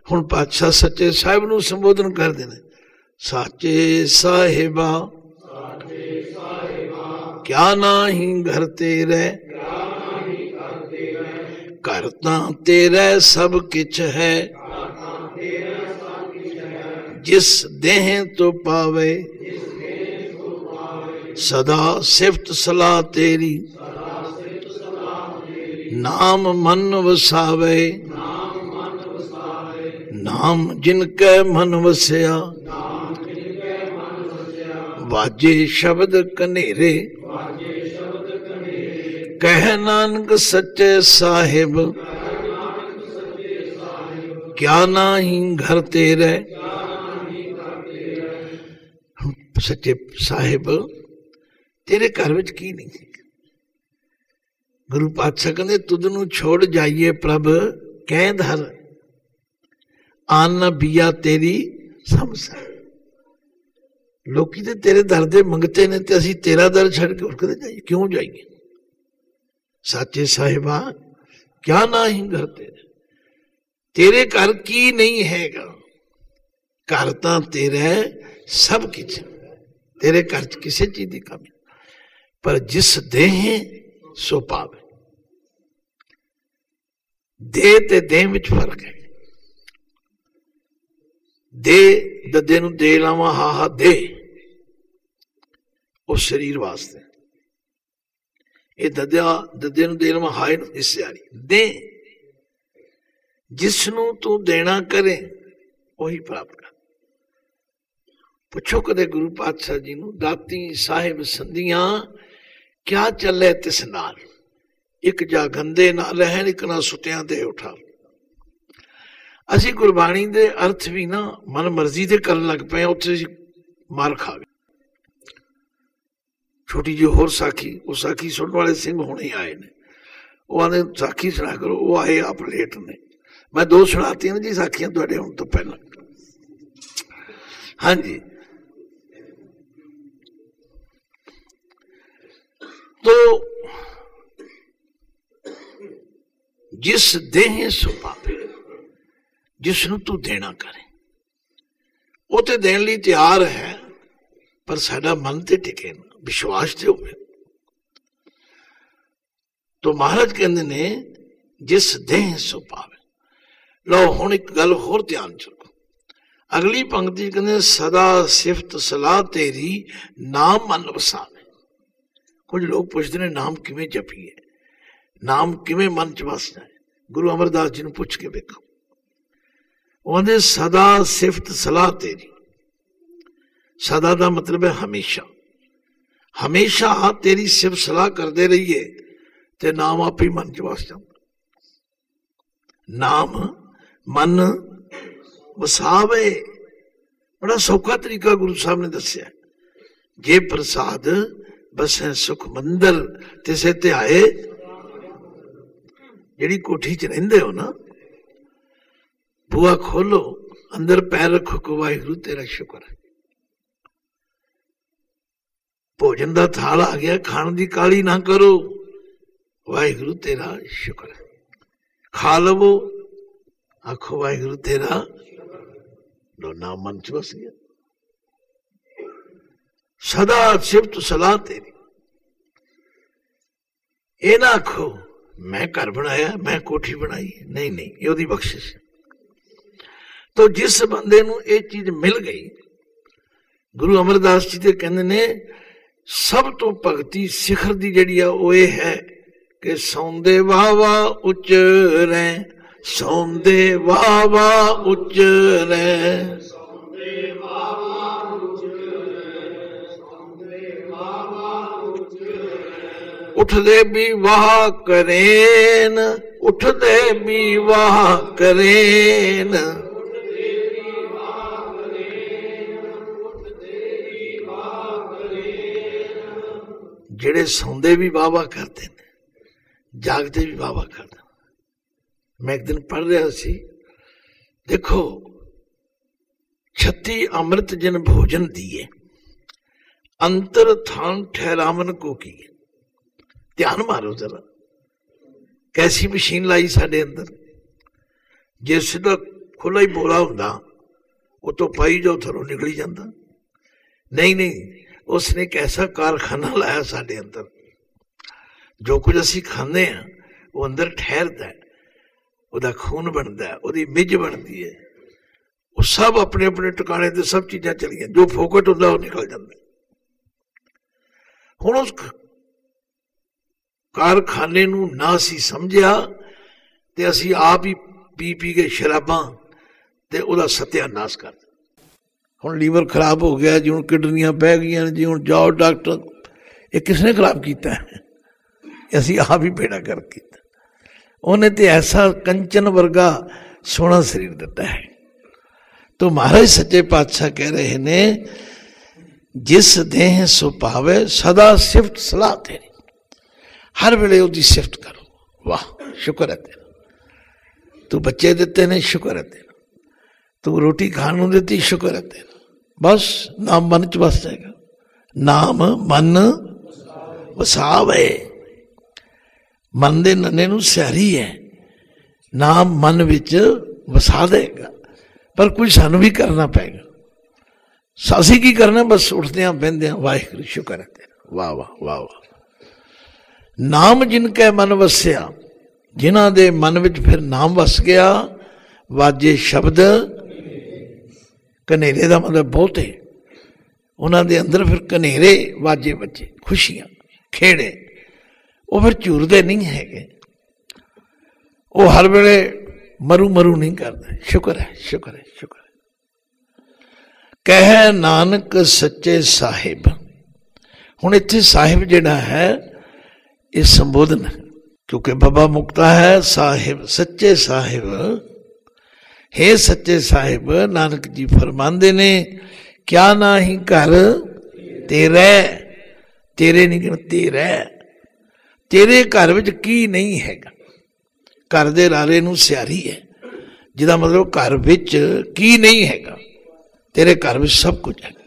हुण पातशाह सच्चे साहिब नूं संबोधन करदे ने, साचे साहिबा क्या नाही घर तेरे, घर तां तेरे सब किछ है, जिस देह तो पावे सदा सिफत सलाह तेरी, नाम मन वसावे नाम जिनके मन वसया, वाजे शब्द कनेरे कह नानक सच्चे साहिब, क्या नाही घर तेरे। सच्चे साहिब तेरे घर विच की नहीं। गुरु पातशाह कहते तुद नूं छोड़ जाइए प्रभ कैद हर, आन बिया तेरी समझ। लोकी ते तेरे दर दे मंगते ने ते असीं तेरा दर छड़ के उठ जाइए, क्यों जाइए। साचे साहिबा क्या नाही घर तेरे, तेरे घर की नहीं हैगा, घर तां तेरे सब किछ, तेरे घर च किसी चीज की कमी, पर जिस देह सो पावे। दे ते देह विच फर्क है। दे ददे नूं दे लावां हा हा दे, उस शरीर वास्ते, ये ददे नूं दे लावां हाए नूं हिस्से वाली दे, जिसनूं तू देना करे वही प्राप्त कर। पुछो कदे गुरु पातशाह जी नूं, दाती साहिब संधियां क्या चले तिस नाल, एक जा गंदे ना रहन, एक ना सुटियां ते उठा। असी गुरबाणी दे अर्थ भी ना मन मर्जी दे करन लग पे, उत्थे मार खा गए। छोटी जी होर साखी, वो साखी सुनने वाले सिंह हुणे आए ने, वो आंदे साखी सुना करो, वो आए आप लेट ने। मैं दो सुनाती ना जी साखियां तुहाडे हुण तो पहला। हाँ जी, तो जिस देह सो पावे, जिसनूं तू देना करे, वो ते देण लई तैयार है, पर साडा मन ते टिके ना, विश्वास ते होवे। तो महाराज कहंदे ने जिस देह सो पावे। लो हुण एक गल होर ध्यान च रखो, अगली पंक्ति कहंदे सदा सिफत सलाह तेरी नाम मन वसावे। कुछ लोग पुछदे ने नाम किवें जपीए, नाम किवें मन च वस जाए। गुरु अमरदास जी नूं पुछ के वेखो, ਉਹਨੇ सदा सिफत सलाह तेरी, सदा का मतलब है हमेशा, हमेशा तेरी सिफत सलाह करते रहिए ते नाम आप ही मन च वस जाता। नाम मन वसावे, बड़ा सौखा तरीका गुरु साहब ने दसिया। जे प्रसाद बसे सुख मंदर तिसे ते आए, जिहड़ी कोठी च रहिंदे हो ना, बुआ खोलो अंदर पैर रखो को वाहिगुरु तेरा शुक्र है। भोजन का थाल आ गया, खाण की काली ना करो, वाहिगुरु तेरा शुक्र है। खा लवो, आखो वाहिगुरु तेरा, लो नाम मन च बस गया। सदा सिफत सलाह तेरी, ये ना आखो मैं घर बनाया, मैं कोठी बनाई, नहीं नहीं, ये ओदी बख्शिश है। तो जिस बंदे नूं ये चीज मिल गई, गुरु अमरदास जी ते कहंदे ने सब तो भगती सिखर दी जिहड़ी आ वो ये है कि सौंदे वावा उच्च रैं, सौंदे वावा उच्च रैं, उठदे भी वाह करेन, उठदे भी वाह करेन, जेड़े सौंदे भी वाह वाह करते हैं, जागते भी वाह वाह करते। मैं एक दिन पढ़ रहा सी, देखो 36 अमृत जिन भोजन दिए, अंतर थान ठहरावन को किए। ध्यान मारो जरा, कैसी मशीन लाई साडे अंदर। जे सिद्धा ਖੁੱਲਾ ਹੀ ਬੋਲਾ ਹੁੰਦਾ, ਉਹ ਤੋਂ ਪਾਈ ਜਾਓ ਥਰੋਂ ਨਿਕਲੀ ਜਾਂਦਾ। ਨਹੀਂ, ਉਸਨੇ ਇੱਕ ਐਸਾ ਕਾਰਖਾਨਾ ਲਾਇਆ ਸਾਡੇ ਅੰਦਰ, ਜੋ ਕੁਝ ਅਸੀਂ ਖਾਂਦੇ ਹਾਂ ਉਹ ਅੰਦਰ ਠਹਿਰਦਾ, ਉਹਦਾ ਖੂਨ ਬਣਦਾ, ਉਹਦੀ ਮਿੱਝ ਬਣਦੀ ਹੈ, ਉਹ ਸਭ ਆਪਣੇ ਆਪਣੇ ਟਿਕਾਣੇ ਤੇ ਸਭ ਚੀਜ਼ਾਂ ਚਲੀਆਂ, ਜੋ ਫੋਕਟ ਹੁੰਦਾ ਉਹ ਨਿਕਲ ਜਾਂਦਾ। ਹੁਣ ਉਸ ਕਾਰਖਾਨੇ ਨੂੰ ਨਾ ਅਸੀਂ ਸਮਝਿਆ ਤੇ ਅਸੀਂ ਆਪ ਹੀ ਪੀ ਕੇ ਸ਼ਰਾਬਾਂ ਤੇ ਉਹਦਾ ਸਤਿਆਨਾਸ਼ ਕਰ ਦਿੱਤਾ। ਹੁਣ ਲੀਵਰ ਖਰਾਬ ਹੋ ਗਿਆ ਜੀ, ਹੁਣ ਕਿਡਨੀਆਂ ਬਹਿ ਗਈਆਂ ਜੀ, ਹੁਣ ਜਾਓ ਡਾਕਟਰ। ਇਹ ਕਿਸਨੇ ਖਰਾਬ ਕੀਤਾ ਹੈ? ਅਸੀਂ ਆਪ ਹੀ ਬੇੜਾ ਕਰ ਕੀਤਾ। ਉਹਨੇ ਤੇ ਐਸਾ ਕੰਚਨ ਵਰਗਾ ਸੋਹਣਾ ਸਰੀਰ ਦਿੱਤਾ ਹੈ। तो महाराज सच्चे पातशाह कह रहे ने, जिस देह सो पावे सदा सिफत सलाह तेरी, हर वेले उसकी सिफत करो। वाह, शुक्र है तेरा, तू बच्चे दिते ने, शुक्र है तेरा, तू रोटी खाण नूं दित्ती, शुक्र है तेरा। बस नाम मन च बस जाएगा। नाम मन वसावे, मन दे नन्हे नूं सियारी है, नाम मन विच वसा देगा। पर कुछ सानू भी करना पेगा। असीं की करना, बस उठदे बहंदे वाहिगुरू शुक्र है तेरा, वाह वाह वाह वाह। नाम जिनके मन वसिया, जिन्हां दे मन विच फिर नाम वस गया, वाजे शब्द कनेरे दा मतलब बहुत है, उन्हां दे अंदर फिर कनेरे वाजे बच्चे, खुशियां खेड़े, वो फिर झूरदे नहीं है, वो हर वेले मरू मरू नहीं करते। शुक्र है, शुक्र है, शुक्र है। कह नानक सच्चे साहिब। हुण इत्थे साहिब जिहड़ा है ये संबोधन है, क्योंकि बाबा मुक्ता है साहिब, सच्चे साहिब। हे सच्चे साहिब, नानक जी फरमांदे ने, क्या ना ही घर तेरे, तेरे नहीं कहना तेरा, तेरे घर विच की नहीं हैगा। घर दे लारे नूं सियारी है, जिहदा मतलब घर विच की नहीं हैगा, तेरे घर विच सब कुछ है।